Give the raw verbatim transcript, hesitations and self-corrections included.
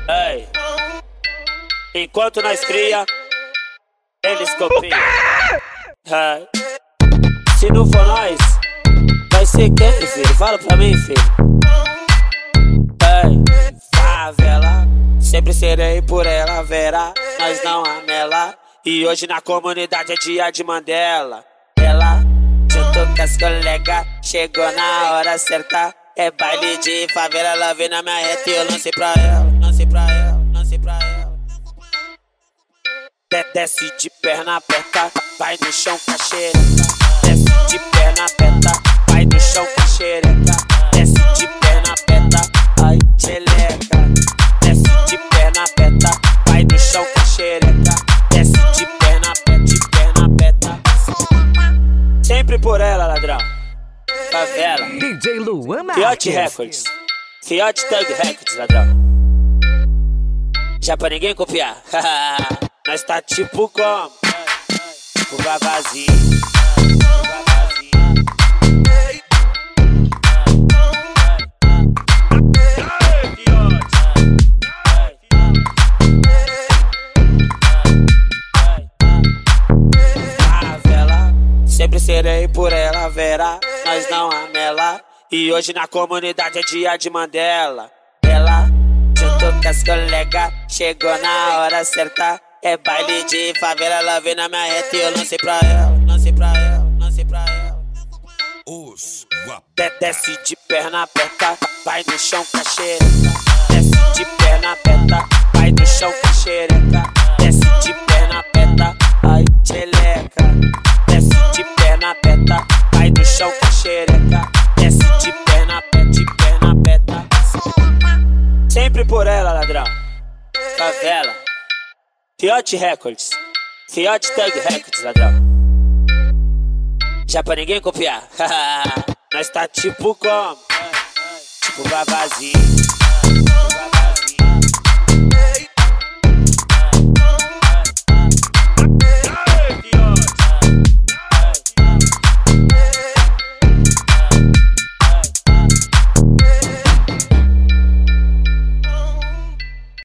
Ei. Enquanto nós cria, eles copiam. Ei. Se não for nós, vai ser quem, filho? Fala pra mim, filho. Ei. Favela, sempre serei por ela, verá. Nós não anela. E hoje na comunidade é dia de Mandela. Ela, junto com as colegas, chegou na hora certa. É baile de favela, ela vem na minha reta e eu lancei pra ela, lancei pra ela, lancei pra ela. Desce de perna aperta, vai no chão com a xereca. Desce de perna aperta, vai no chão com a xereca. Desce de perna aperta, ai xeleca. Desce de perna aperta, vai no chão com a xereca. Desce de perna aperta, de perna aperta. Sempre por ela, ladrão. Favela, D J Luan Marques, Fiote Records, Fiote Thug Records, ladrão. Já pra ninguém copiar. Nós tá tipo como? Tipo vavazinho. Favela, sempre serei por ela, verá. Nós não anela. E hoje na comunidade é dia de Mandela. Ela, junto com as colegas, chegou na hora certa. É baile de favela, ela vem na minha reta e eu lancei pra ela, lancei pra ela, lancei pra ela. Os Desce de perna aperta, vai no chão com a xereca. Desce de perna aperta, vai no chão com a xereca. Desce de perna aperta, ai xeleca. Desce de perna aperta, vai no chão com a xereca. Desce de perna aperta, de perna aperta. Sempre por ela, ladrão. Favela, Fiote Records, Fiote Thug Records, ladrão. Já pra ninguém copiar. Nós tá tipo como? Tipo vavazinho.